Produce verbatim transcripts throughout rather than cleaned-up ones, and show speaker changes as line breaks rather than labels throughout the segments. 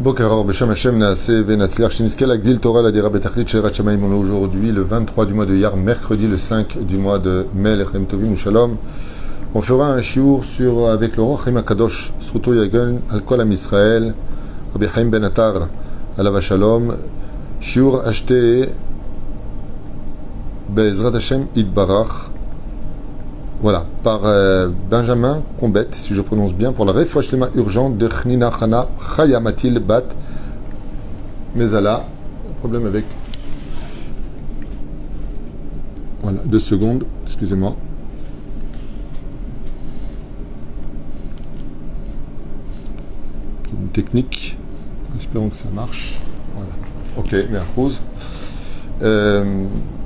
Bokaror, Beshem Hashem, Naaseh, Venatzliach, Shiniskel, Agdil, Torah, la Dira, Betachlit, Sherat Shamaim, on est aujourd'hui le vingt-trois du mois de Iyar, mercredi le cinq du mois de Mai, Lechem Tovim, Shalom. On fera un shiur sur, avec le roi Chaim HaKadosh, Sruto Yagen, Al Kol Am Israël, Rabbi Chaim Ben Atar, Alav Shalom, shiur acheté, Be'ezrat Hashem, Idbarach, voilà, par euh, Benjamin Combet, si je prononce bien, pour la refouach lema urgente de Chnina Chana Chaya Matil Bat Mezala. Problème avec. Voilà, deux secondes, excusez-moi. C'est une technique. Espérons que ça marche. Voilà. Ok, merci. Euh.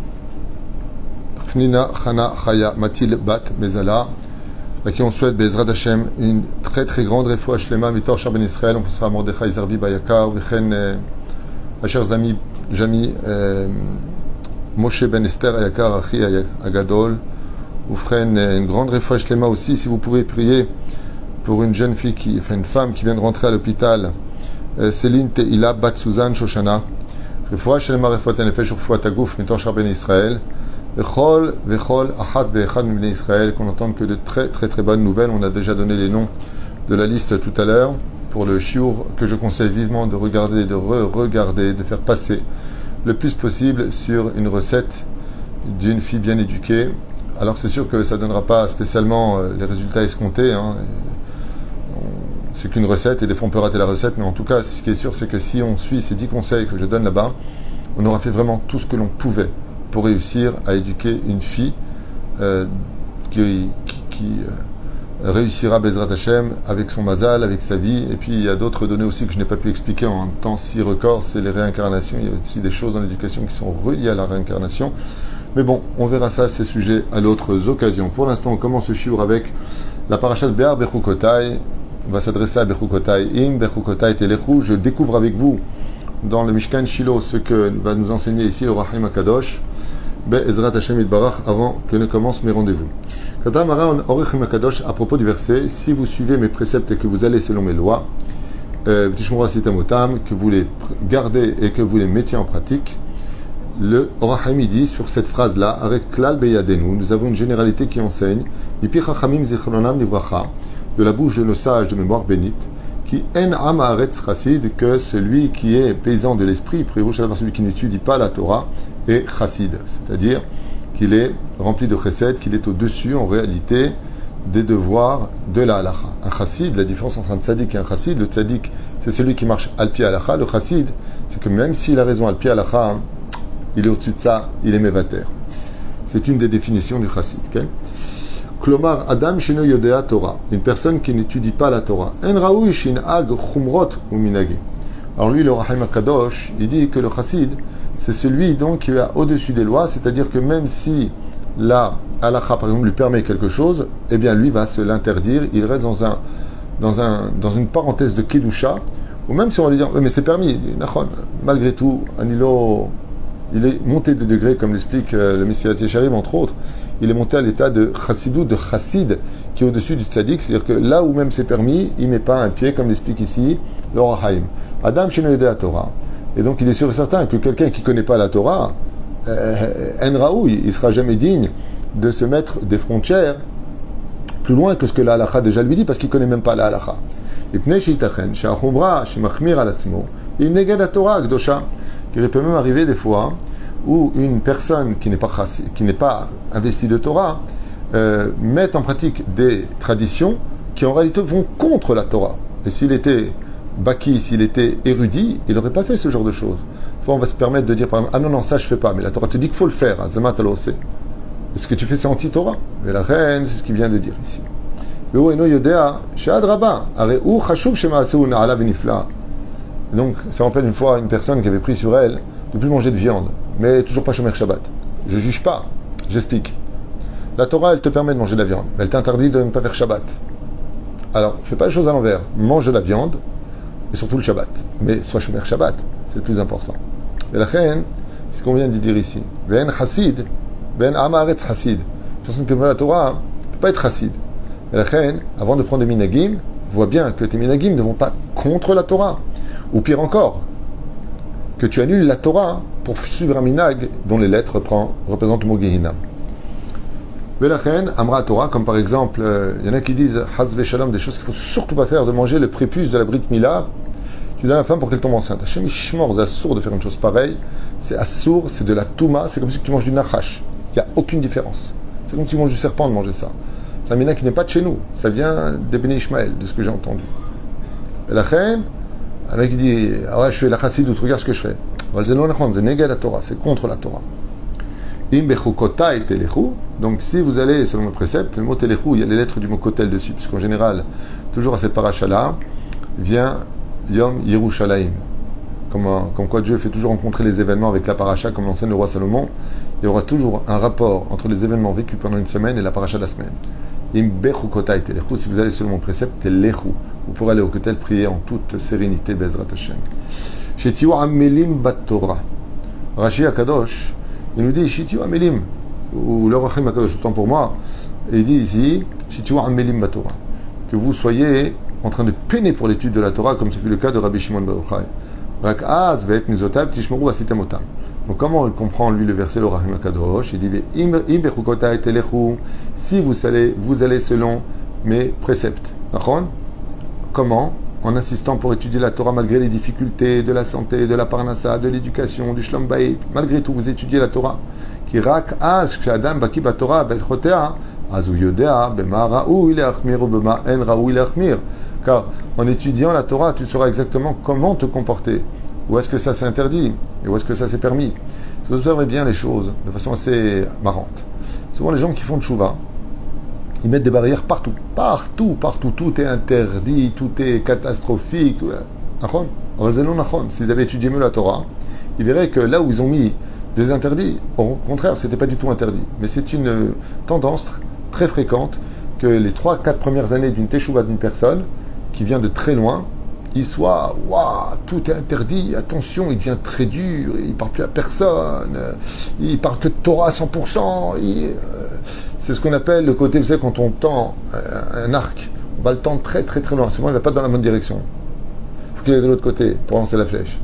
Nina Chana Chaya Matil Bat Mezala, à qui on souhaite Bezrat Hashem une très très grande refoua shlema mitor Shar Ben Israël. On pensera à Mordechai Zarbi Bayakar, Vichen Asher Zami Jami Moshe Ben Esther Ayakar Achi Agadol. Vous ferez une grande refoua shlema aussi si vous pouvez prier pour une jeune fille qui, enfin une femme qui vient de rentrer à l'hôpital, Céline Teila Bat Suzanne Shoshana. Refoua shlema refoua tenefesh refoua tagouf mitor Shar Ben Israël. Vechol, Vechol, Ahad, Vechad, Mibnei Israël, qu'on n'entende que de très très très bonnes nouvelles. On a déjà donné les noms de la liste tout à l'heure pour le shiur que je conseille vivement de regarder, de re-regarder, de faire passer le plus possible sur une recette d'une fille bien éduquée. Alors c'est sûr que ça ne donnera pas spécialement les résultats escomptés, hein. C'est qu'une recette et des fois on peut rater la recette, mais en tout cas ce qui est sûr c'est que si on suit ces dix conseils que je donne là-bas, on aura fait vraiment tout ce que l'on pouvait pour réussir à éduquer une fille euh, qui, qui, qui euh, réussira Bezrat Hashem avec son mazal, avec sa vie. Et puis il y a d'autres données aussi que je n'ai pas pu expliquer en un temps si record, c'est les réincarnations. Il y a aussi des choses dans l'éducation qui sont reliées à la réincarnation. Mais bon, on verra ça, ces sujets, à d'autres occasions. Pour l'instant, on commence le shiur avec la parashat Be'ar Bechukotai. On va s'adresser à Bechukotai. Im Bechukotai Telechu. Je découvre avec vous dans le Mishkan Shiloh ce que va nous enseigner ici le roi Chaim HaKadosh. Be'ezrat Hashem Yitbarach, avant que ne commencent mes rendez-vous. À propos du verset, si vous suivez mes préceptes et que vous allez selon mes lois, euh, que vous les gardez et que vous les mettiez en pratique, le roi Chaim dit sur cette phrase-là, avec Klal Beyadenu, nous avons une généralité qui enseigne, de la bouche de nos sages de mémoire bénite, qui en am haaretz chassid, que celui qui est paysan de l'esprit, celui qui n'étudie pas la Torah, est chassid, c'est-à-dire qu'il est rempli de chesed, qu'il est au-dessus en réalité des devoirs de la halacha. Un chassid, la différence entre un tzaddik et un chassid, le tzaddik c'est celui qui marche al pi halacha, le chassid c'est que même s'il a raison al pi halacha, hein, il est au-dessus de ça, il est mevater. C'est une des définitions du chassid. Okay? Klomar Adam sheno yodea Torah, une personne qui n'étudie pas la Torah. En raoui shin'ag chumrot ou minagi. Alors lui, le Chaim HaKadosh, il dit que le chassid, c'est celui donc qui est au-dessus des lois, c'est-à-dire que même si la halakha, par exemple, lui permet quelque chose, eh bien lui va se l'interdire, il reste dans, un, dans, un, dans une parenthèse de kedusha, ou même si on va lui dire, oui, mais c'est permis, malgré tout, Anilo, il est monté de degré, comme l'explique le Messias Yesharim, entre autres, il est monté à l'état de chassidou, de chassid, qui est au-dessus du tzaddik, c'est-à-dire que là où même c'est permis, il ne met pas un pied, comme l'explique ici le roi Chaim. Adam sheno yodea Torah. Et donc il est sûr et certain que quelqu'un qui ne connaît pas la Torah, en raoui, il ne sera jamais digne de se mettre des frontières plus loin que ce que la halakha déjà lui dit, parce qu'il ne connaît même pas la halakha. Il peut même arriver des fois où une personne qui n'est pas, qui n'est pas investie de Torah euh, met en pratique des traditions qui en réalité vont contre la Torah. Et s'il était baki, s'il était érudit, il n'aurait pas fait ce genre de choses. Fois, on va se permettre de dire par exemple, ah non, non, ça je fais pas, mais la Torah te dit qu'il faut le faire. Et ce que tu fais, c'est anti-Torah. Mais la reine, c'est ce qu'il vient de dire ici. Donc, ça rappelle une fois une personne qui avait pris sur elle de ne plus manger de viande, mais toujours pas Shomer Shabbat. Je juge pas, j'explique. La Torah, elle te permet de manger de la viande, mais elle t'interdit de ne pas faire Shabbat. Alors, fais pas les choses à l'envers. Mange de la viande, et surtout le Shabbat. Mais sois Shomer Shabbat, c'est le plus important. Et la reine, c'est ce qu'on vient de dire ici. Ben chassid, ben amaretz chassid. Une personne qui veut la Torah ne peut pas être chassid. Et la reine, avant de prendre des minagim, vois bien que tes minagim ne vont pas contre la Torah. Ou pire encore, que tu annules la Torah pour suivre un minag dont les lettres reprend, représentent le mot Gehinam. Velachen, Amra Torah, comme par exemple, il euh, y en a qui disent Hazve Shalom, des choses qu'il ne faut surtout pas faire, de manger le prépuce de la Brit Mila. Tu donnes à la femme pour qu'elle tombe enceinte. Hachem Ishmor, c'est assourd de faire une chose pareille. C'est assourd, c'est de la Touma, c'est comme si tu manges du Nachash. Il n'y a aucune différence. C'est comme si tu manges du serpent de manger ça. C'est un minag qui n'est pas de chez nous. Ça vient des Béné Ishmaël, de ce que j'ai entendu. Velachen, un mec qui dit ah ouais, je fais la chassid, tu regardes ce que je fais. C'est négal la Torah, c'est contre la Torah. Donc si vous allez selon le précepte, le mot telechou, il y a les lettres du mot kotel dessus, puisqu'en général, toujours à cette paracha-là, vient Yom Yerushalayim. Comme, comme quoi Dieu fait toujours rencontrer les événements avec la paracha, comme l'enseigne le roi Salomon. Il y aura toujours un rapport entre les événements vécus pendant une semaine et la paracha de la semaine. Si vous allez selon mon précepte, telechou. Vous pourrez aller au kotel prier en toute sérénité, Bezrat Hashem. Chez Tiwa Amelim Bat Torah. Rashi Akadosh, il nous dit Shitiu Amelim, ou le Rachim Akadosh, autant pour moi, et il dit ici Shitiu Amelim Bat Torah, que vous soyez en train de peiner pour l'étude de la Torah, comme ce fut le cas de Rabbi Shimon Bar Yochai. Rak Az Ve'et Mizotav Tishmoru Asitamotam. Donc, comment il comprend lui le verset le Rachim Akadosh? Il dit Im Bechukotai Telechu, si vous allez, vous allez selon mes préceptes. D'accord? Comment? En insistant pour étudier la Torah malgré les difficultés de la santé, de la parnassa, de l'éducation, du shlom bayit. Malgré tout, vous étudiez la Torah. Qui rak az k'adam baki b'Torah b'elchotea azu yodea b'ma raoui le'achmir ou b'ma en raoui le'achmir. Car en étudiant la Torah, tu sauras exactement comment te comporter. Où est-ce que ça s'est interdit et où est-ce que ça s'est permis. Vous observez bien les choses de façon assez marrante. Souvent, les gens qui font de chouva, ils mettent des barrières partout. Partout, partout. Tout est interdit, tout est catastrophique. S'ils avaient étudié mieux la Torah, ils verraient que là où ils ont mis des interdits, au contraire, ce n'était pas du tout interdit. Mais c'est une tendance très fréquente que les trois quatre premières années d'une teshuva d'une personne qui vient de très loin, il soit, waouh, tout est interdit, attention, il devient très dur, il ne parle plus à personne, il parle que de Torah à cent pour cent. Il, euh, c'est ce qu'on appelle le côté, vous savez, quand on tend un, un arc, on va le tendre très très très loin, souvent il ne va pas dans la bonne direction. Il faut qu'il aille de l'autre côté pour lancer la flèche.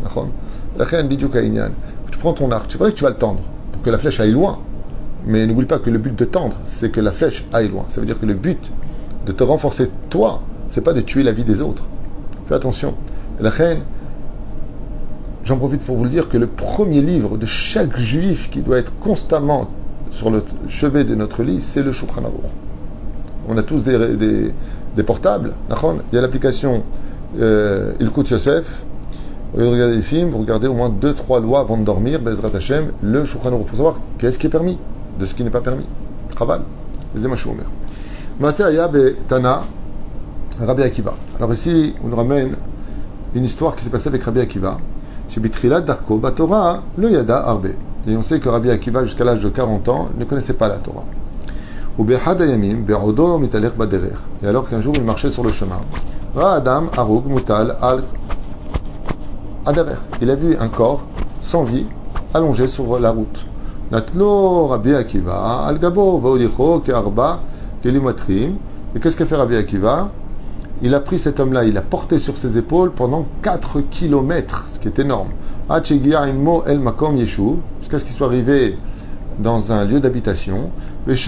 Tu prends ton arc, c'est vrai que tu vas le tendre pour que la flèche aille loin, mais n'oublie pas que le but de tendre, c'est que la flèche aille loin. Ça veut dire que le but de te renforcer toi, c'est pas de tuer la vie des autres. Fais attention. La reine, j'en profite pour vous le dire que le premier livre de chaque juif qui doit être constamment sur le chevet de notre lit, c'est le Shulchan Aruch. On a tous des, des, des portables. Il y a l'application euh, Ilkut Yosef. Au lieu de regarder des films, vous regardez au moins deux trois lois avant de dormir. Bezrat Hashem, le Shulchan Aruch. Il faut savoir qu'est-ce qui est permis, de ce qui n'est pas permis. Chaval. Les Emachou Omer. Maaseh Aya Betana. Rabbi Akiva. Alors ici, on nous ramène une histoire qui s'est passée avec Rabbi Akiva. Chez Bitrilat Darko, Batora, le Yada Arbe. Et on sait que Rabbi Akiva, jusqu'à l'âge de quarante ans, ne connaissait pas la Torah. Ou Behad Ayamim, Be'odo Mitalech Baderer. Et alors qu'un jour, il marchait sur le chemin. Ra Adam Arug Mutal Al Aderer. Il a vu un corps sans vie allongé sur la route. Natlo Rabbi Akiva, Al Gabo, Vaolicho, Kearba, Kelimatrim. Et qu'est-ce qu'a fait Rabbi Akiva? Il a pris cet homme-là, il l'a porté sur ses épaules pendant quatre kilomètres, ce qui est énorme. Jusqu'à ce qu'il soit arrivé dans un lieu d'habitation. Qu'est-ce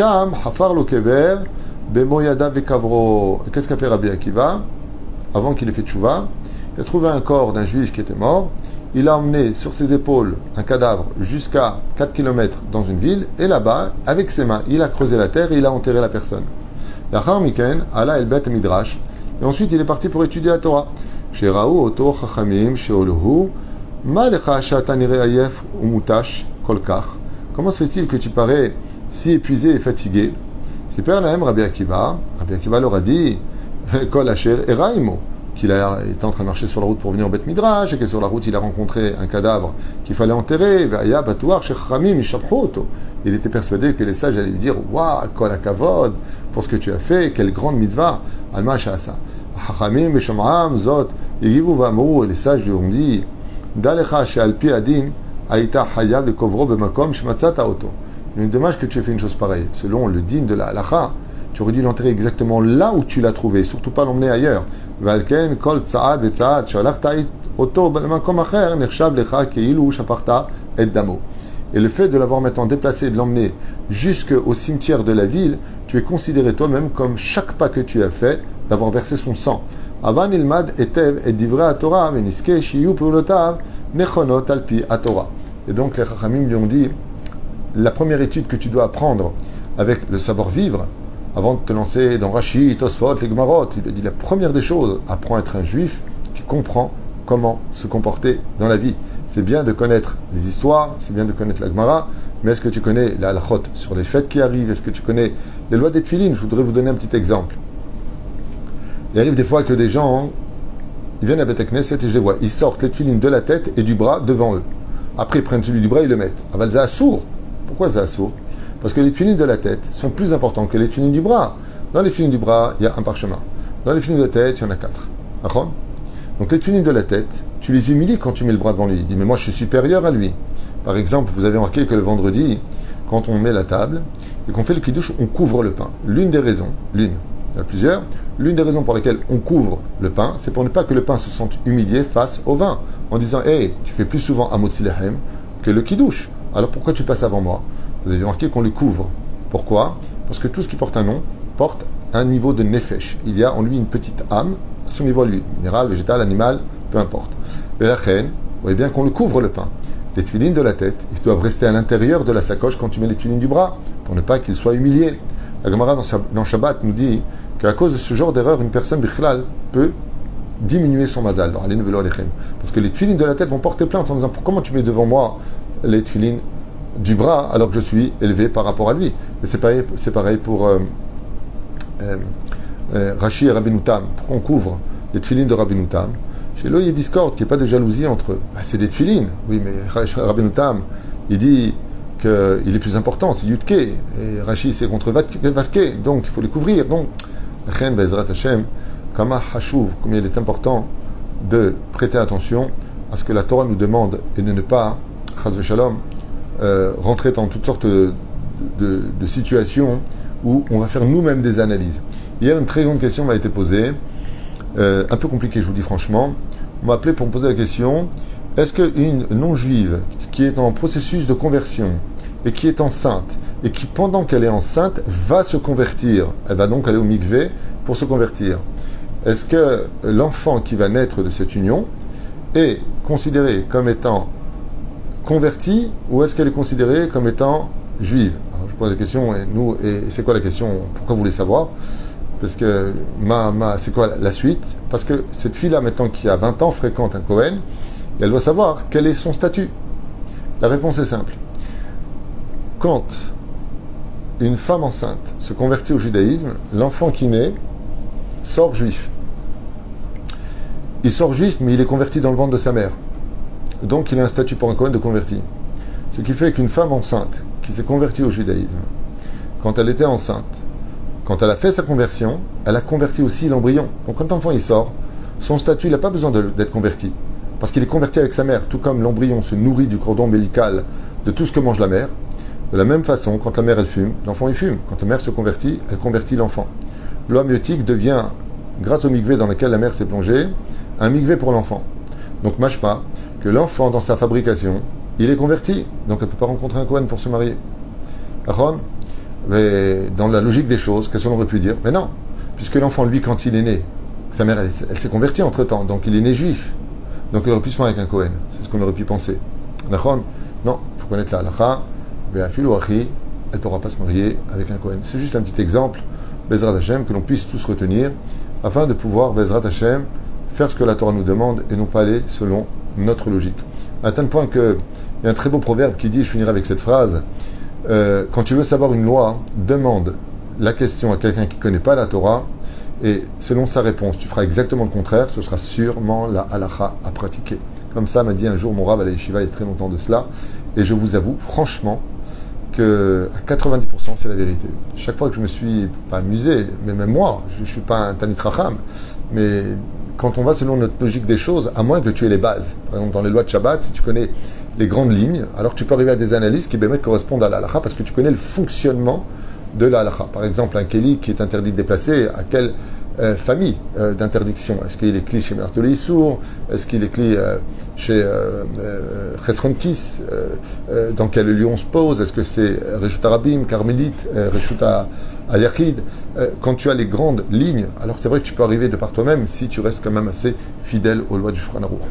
qu'a fait Rabbi Akiva? Avant qu'il ait fait tchouva, il a trouvé un corps d'un juif qui était mort. Il a emmené sur ses épaules un cadavre jusqu'à quatre kilomètres dans une ville. Et là-bas, avec ses mains, il a creusé la terre et il a enterré la personne. Lachar Miken, Allah el Bet Midrash. Et ensuite, il est parti pour étudier la Torah. Chez Raou, Oto, Chachamim, chez Oluhu, Malecha, Shatanire Ayef, Umutash, Kolkach. Comment se fait-il que tu parais si épuisé et fatigué? C'est Père Lahem, Rabbi Akiva. Rabbi Akiva leur a dit, Kol Asher Eraimo, qu'il était en train de marcher sur la route pour venir au Bet Midrash, et que sur la route, il a rencontré un cadavre qu'il fallait enterrer. Ve'aya Batouar, chez Chachamim, Ishaphoto. Il était persuadé que les sages allaient lui dire, Waouh, Kol Akavod, pour ce que tu as fait, quelle grande mitzvah, Alma Sha'asa. Hachamim Beshomram Zot, Yigivu Vamru, et les sages lui ont dit, Dalecha She'alpi Adin, Aïta Hayab le Kovro Bemakom Shmatzata Auto. Il est dommage que tu aies fait une chose pareille. Selon le din de la halacha, tu aurais dû l'enterrer exactement là où tu l'as trouvé, surtout pas l'emmener ailleurs. ועל kol tza'ad ve'tza'ad שהלכת אותו במקום אחר נחשב לך כאילו שפכת את דמו. Et le fait de l'avoir maintenant déplacé et de l'emmener jusqu'au cimetière de la ville, tu es considéré toi-même comme chaque pas que tu as fait d'avoir versé son sang. Avan ilmad etev et divrei haTorah veniske shiyu peulotav nechonot alpi haTorah. Et donc les Chachamim lui ont dit, la première étude que tu dois apprendre avec le savoir-vivre, avant de te lancer dans Rashi, Tosfot, les Gemarot, il lui dit la première des choses, apprends à être un juif qui comprend comment se comporter dans la vie. C'est bien de connaître les histoires, c'est bien de connaître la Gemara, mais est-ce que tu connais la halachot sur les fêtes qui arrivent? Est-ce que tu connais les lois des tefilines? Je voudrais vous donner un petit exemple. Il arrive des fois que des gens, ils viennent à Beth Knesset et je les vois, ils sortent les tefilines de la tête et du bras devant eux. Après, ils prennent celui du bras et ils le mettent. Aval c'est assour. Pourquoi c'est assour? Parce que les tefilines de la tête sont plus importants que les tefilines du bras. Dans les tefilines du bras, il y a un parchemin. Dans les tefilines de la tête, il y en a quatre. D'accord? Donc les tefilines de la tête, tu les humilies quand tu mets le bras devant lui. Il dit, mais moi je suis supérieur à lui. Par exemple, vous avez remarqué que le vendredi, quand on met la table et qu'on fait le kiddush, on couvre le pain. L'une des raisons, l'une, il y en a plusieurs, l'une des raisons pour lesquelles on couvre le pain, c'est pour ne pas que le pain se sente humilié face au vin. En disant, hé, hey, tu fais plus souvent un motzi lechem que le kiddush. Alors pourquoi tu passes avant moi? Vous avez remarqué qu'on le couvre. Pourquoi? Parce que tout ce qui porte un nom porte un niveau de nefesh. Il y a en lui une petite âme, à son niveau à lui, minéral, végétal, animal, peu importe. Et la reine, vous voyez bien qu'on le couvre le pain. Les tefilines de la tête, ils doivent rester à l'intérieur de la sacoche quand tu mets les tefilines du bras, pour ne pas qu'ils soient humiliés. La Gemara dans Shabbat nous dit qu'à cause de ce genre d'erreur, une personne bichlal peut diminuer son mazal. Parce que les tefilines de la tête vont porter plainte en disant comment tu mets devant moi les tefilines du bras alors que je suis élevé par rapport à lui. Et c'est pareil, c'est pareil pour euh, euh, euh, Rashi et Rabbeinu Tam. Pourquoi on couvre les tefilines de Rabbeinu Tam? Chez lui, il y a discorde, qu'il n'y ait pas de jalousie entre eux. Ah, c'est des tefilines. Oui, mais Rabbeinu Tam, il dit qu'il est plus important, c'est Yudke. Et Rashi, c'est contre Vavke. Donc, il faut les couvrir. Donc, Chen Bezrat Hashem, Kama Hashuv, combien il est important de prêter attention à ce que la Torah nous demande et de ne pas, Chaz Veshalom, euh, rentrer dans toutes sortes de, de, de situations où on va faire nous-mêmes des analyses. Hier, une très grande question m'a été posée. Euh, un peu compliqué, je vous dis franchement. On m'a appelé pour me poser la question, est-ce qu'une non-juive qui est en processus de conversion et qui est enceinte et qui, pendant qu'elle est enceinte, va se convertir, elle va donc aller au mikvé pour se convertir, est-ce que l'enfant qui va naître de cette union est considéré comme étant converti ou est-ce qu'elle est considérée comme étant juive? Alors, je pose la question, et nous, et c'est quoi la question? Pourquoi vous voulez savoir? Parce que, ma, ma, c'est quoi la suite? Parce que cette fille-là, maintenant, qui a vingt ans, fréquente un Kohen, et elle doit savoir quel est son statut. La réponse est simple. Quand une femme enceinte se convertit au judaïsme, l'enfant qui naît sort juif. Il sort juif, mais il est converti dans le ventre de sa mère. Donc, il a un statut pour un Kohen de converti. Ce qui fait qu'une femme enceinte qui s'est convertie au judaïsme, quand elle était enceinte, quand elle a fait sa conversion, elle a converti aussi l'embryon. Donc quand l'enfant il sort, son statut, il n'a pas besoin de, d'être converti. Parce qu'il est converti avec sa mère. Tout comme l'embryon se nourrit du cordon ombilical de tout ce que mange la mère. De la même façon, quand la mère elle fume, l'enfant il fume. Quand la mère se convertit, elle convertit l'enfant. L'eau amniotique devient, grâce au mikvé dans lequel la mère s'est plongée, un mikvé pour l'enfant. Donc mâche-pas que l'enfant dans sa fabrication, il est converti. Donc elle ne peut pas rencontrer un Kohen pour se marier. Aaron, mais dans la logique des choses, qu'est-ce qu'on aurait pu dire? Mais non, puisque l'enfant, lui, quand il est né, sa mère, elle, elle s'est convertie entre-temps, donc il est né juif. Donc il aurait pu se marier avec un Kohen. C'est ce qu'on aurait pu penser. D'accord? Non, il faut connaître la halakha. Elle ne pourra pas se marier avec un Kohen. C'est juste un petit exemple, Bezrat Hashem, que l'on puisse tous retenir, afin de pouvoir, Bezrat Hashem, faire ce que la Torah nous demande et non pas aller selon notre logique. À tel point qu'il y a un très beau proverbe qui dit, je finirai avec cette phrase, Euh, quand tu veux savoir une loi, demande la question à quelqu'un qui ne connaît pas la Torah et selon sa réponse, tu feras exactement le contraire, ce sera sûrement la halakha à pratiquer. Comme ça m'a dit un jour mon Rav à la yeshiva il y a très longtemps de cela et je vous avoue franchement que à quatre-vingt-dix pour cent c'est la vérité. Chaque fois que je me suis pas amusé, mais même moi, je ne suis pas un Tanit Racham, mais quand on va selon notre logique des choses, à moins que tu aies les bases. Par exemple, dans les lois de Shabbat, si tu connais les grandes lignes, alors tu peux arriver à des analyses qui ben, correspondent à la halakha parce que tu connais le fonctionnement de la halakha. Par exemple, un kéli qui est interdit de déplacer, à quelle euh, famille euh, d'interdiction. Est-ce qu'il est cli chez Mertoli Issour? Est-ce qu'il est cli euh, chez Chesron Kis? euh, euh, Dans quel lieu on se pose? Est-ce que c'est Reshut Arabim, Carmélite, euh, Reshut Ayachid? euh, Quand tu as les grandes lignes, alors c'est vrai que tu peux arriver de par toi-même si tu restes quand même assez fidèle aux lois du Shulchan Aruch.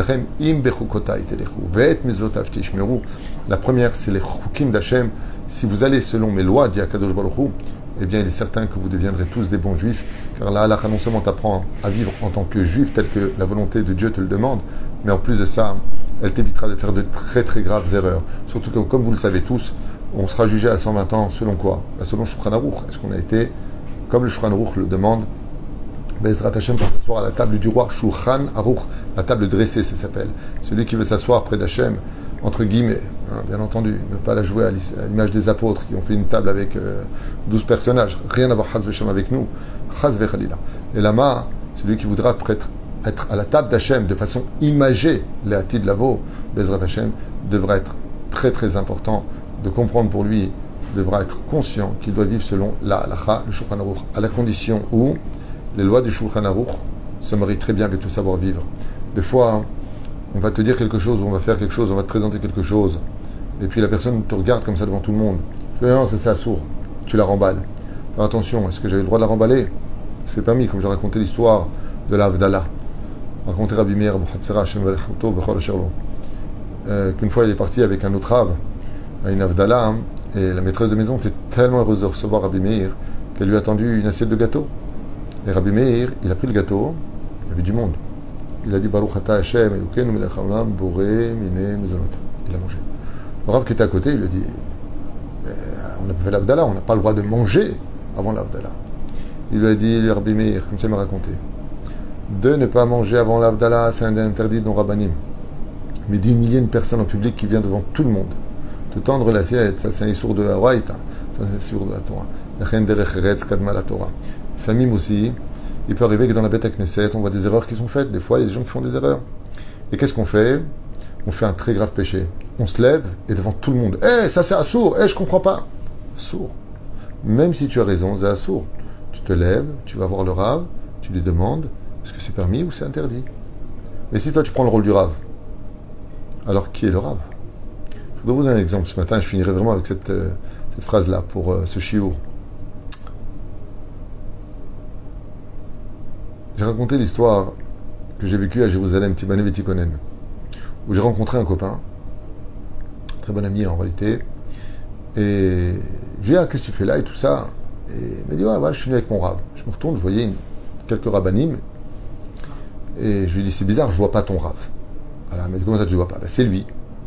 La première, c'est les chukim d'Hachem. Si vous allez selon mes lois, dit Akadosh Baruch Hu, eh bien, il est certain que vous deviendrez tous des bons juifs, car la halakha non seulement t'apprend à vivre en tant que juif, tel que la volonté de Dieu te le demande, mais en plus de ça, elle t'évitera de faire de très très graves erreurs. Surtout que, comme vous le savez tous, on sera jugé à cent vingt ans selon quoi? Selon Shulchan Aruch. Est-ce qu'on a été, comme le Shulchan Aruch le demande, Bezrat Hashem pour s'asseoir à la table du roi, Shulchan Aruch, la table dressée, ça s'appelle. Celui qui veut s'asseoir près d'Hachem, entre guillemets, hein, bien entendu, ne pas la jouer à l'image des apôtres qui ont fait une table avec euh, douze personnages, rien à voir Chaz Veshem avec nous, Chaz Vechalila. Et Lama, celui qui voudra être, être à la table d'Hachem de façon imagée, les Hatid Lavo, Bezrat Hashem, devra être très très important de comprendre pour lui, devra être conscient qu'il doit vivre selon la halakha, le Shulchan Aruch, à la condition où les lois du Shulchan Aruch se marient très bien avec le savoir-vivre. Des fois, on va te dire quelque chose, on va faire quelque chose, on va te présenter quelque chose, et puis la personne te regarde comme ça devant tout le monde. Tu dis non, c'est ça, sourd. Tu la remballes. Faire attention, est-ce que j'avais le droit de la remballer? C'est permis, comme j'ai raconté l'histoire de la Havdalah. Raconté Rabbi Meir, qu'une fois il est parti avec un autre Rav à une Havdalah, hein, et la maîtresse de maison était tellement heureuse de recevoir Rabbi Meir qu'elle lui a tendu une assiette de gâteau. Et Rabbi Meir, il a pris le gâteau, il y avait du monde. Il a dit Baruch Ata Hashem, Elokeinu melech haolam, boré mine mezonot. Il a mangé. Le Rav qui était à côté, il lui a dit on a pas fait l'Avdallah, on n'a pas le droit de manger avant l'Avdallah. Il lui a dit Rabbi Meir, comme ça il m'a raconté, de ne pas manger avant l'Avdallah, c'est un interdit dans Rabbanim. Mais d'humilier une personne en public qui vient devant tout le monde, te tendre l'assiette, ça c'est un issour de Hawaïta, ça c'est un issour de la Torah. La Torah. Famille aussi. Il peut arriver que dans la bête à Knesset, on voit des erreurs qui sont faites. Des fois, il y a des gens qui font des erreurs. Et qu'est-ce qu'on fait? On fait un très grave péché. On se lève et devant tout le monde, hé, hey, ça c'est assour, hé, hey, je comprends pas. Assour. Même si tu as raison, c'est assour. Tu te lèves, tu vas voir le Rav, tu lui demandes, est-ce que c'est permis ou c'est interdit? Mais si toi tu prends le rôle du Rav, alors qui est le Rav? Je voudrais vous donner un exemple ce matin, je finirai vraiment avec cette, euh, cette phrase-là pour euh, ce shiur. J'ai raconté l'histoire que j'ai vécue à Jérusalem, Tibane Vetikonen, où j'ai rencontré un copain, très bon ami en réalité, et je lui ai dit, ah, qu'est-ce que tu fais là et tout ça? Et il m'a dit, ouais, ouais, je suis venu avec mon Rav. Je me retourne, je voyais une, quelques rabbanim, et je lui ai dit, c'est bizarre, je vois pas ton Rav. Alors il m'a dit, comment ça tu le vois pas? Ben, c'est lui.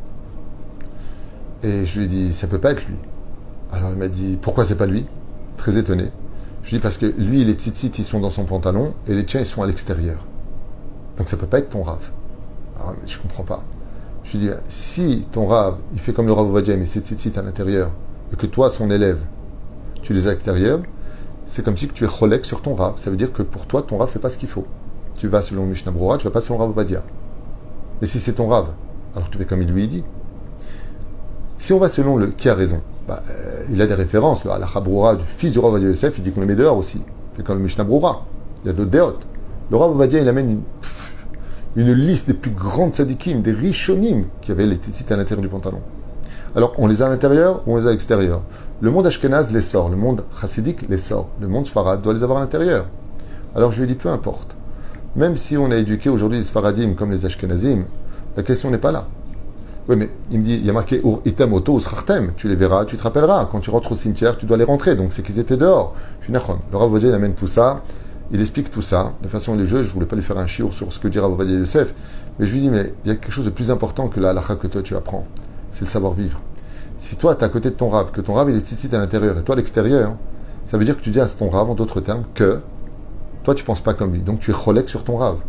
Et je lui ai dit, ça peut pas être lui. Alors il m'a dit, pourquoi c'est pas lui? Très étonné. Je lui dis parce que lui, les tzitzit, ils sont dans son pantalon et les tiens, ils sont à l'extérieur. Donc ça peut pas être ton Rav. Alors, mais je comprends pas. Je lui dis, si ton Rav, il fait comme le Rav Ovadia, mais c'est tzitzit à l'intérieur, et que toi, son élève, tu les as à l'extérieur, c'est comme si que tu es cholek sur ton Rav. Ça veut dire que pour toi, ton Rav fait pas ce qu'il faut. Tu vas selon Mishnah Brura, tu vas pas selon Rav Ovadia. Mais si c'est ton Rav, alors tu fais comme il lui dit. Si on va selon le qui a raison, bah, euh, il a des références. Le Halakha Broura du fils du Rav Ovadia Yosef, il dit qu'on le met dehors aussi. Il fait comme le Mishnah Brura. Il y a d'autres déotes. Le Rav Ovadia, il amène une, pff, une liste des plus grandes tzadikim, des rishonim qui avaient les tzitzit à l'intérieur du pantalon. Alors, on les a à l'intérieur ou on les a à l'extérieur? Le monde ashkénaze les sort, le monde chassidique les sort, le monde sfarad doit les avoir à l'intérieur. Alors, je lui ai dit, peu importe. Même si on a éduqué aujourd'hui les sfaradim comme les ashkénazim, la question n'est pas là. Oui, mais il me dit, il y a marqué Ur item auto ou srartem. Tu les verras, tu te rappelleras. Quand tu rentres au cimetière, tu dois les rentrer. Donc c'est qu'ils étaient dehors. Je suis nachon. Le Rav Ovadia, il amène tout ça. Il explique tout ça. De façon religieuse, je ne voulais pas lui faire un chiour sur ce que dit Rav Ovadia Yosef. Mais je lui dis, mais il y a quelque chose de plus important que la halakha que toi tu apprends. C'est le savoir-vivre. Si toi, tu es à côté de ton Rav, que ton Rav, il est tzitzit à l'intérieur et toi à l'extérieur, ça veut dire que tu dis à ton Rav, en d'autres termes, que toi, tu ne penses pas comme lui. Donc tu es cholek sur ton Rav.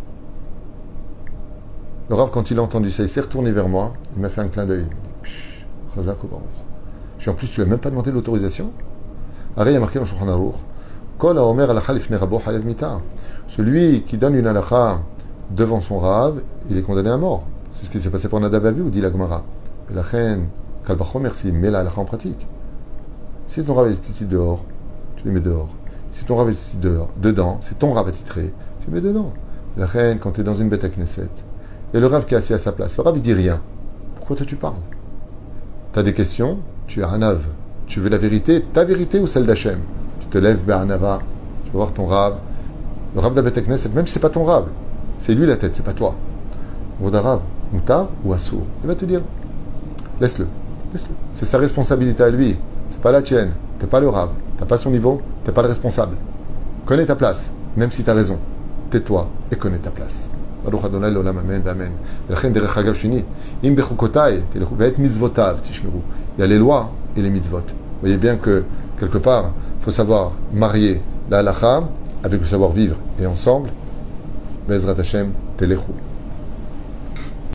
Le Rav, quand il a entendu ça, il s'est retourné vers moi, il m'a fait un clin d'œil. Il m'a dit, je dis, en plus, tu lui as même pas demandé l'autorisation? Arrête, il y a marqué dans Shulchan Aruch, Kol haomer halakha lifnei rabo chayav mita. Celui qui donne une halakha devant son Rav, il est condamné à mort. C'est ce qui s'est passé pour Nadav Avihu, dit la Gemara. Et la reine, Kalvachomer, s'il met la halakha en pratique. Si ton Rav est tzitzit dehors, tu les mets dehors. Si ton rave est ici dehors, dedans, c'est ton rave attitré, tu mets dedans. La reine, quand tu es dans une bête à Knesset, et le rave qui est assis à sa place, le rave il dit rien. Pourquoi toi tu parles? Tu as des questions, tu es un rave. Tu veux la vérité, ta vérité ou celle d'Hachem? Tu te lèves, Be'anava, tu vas voir ton rave. Le rave de la bête à Knesset, même si c'est pas ton rave, c'est lui la tête, c'est pas toi. Voda rave, moutar ou assour, il va te dire, laisse-le, laisse-le. C'est sa responsabilité à lui, c'est pas la tienne. T'es pas le rave, t'as pas son niveau, t'es pas le responsable. Connais ta place, même si t'as raison. Tais-toi et connais ta place. Baruch Adonai l'olam amen amen. ולכן דרך אגב שני, אם בחוקותיי תלכו ואת מצוותיו תשמרו. Il y a les lois et les mitzvot. Vous voyez bien que quelque part, il faut savoir marier la halakha avec le savoir vivre et ensemble. Bezrat Hashem telechu.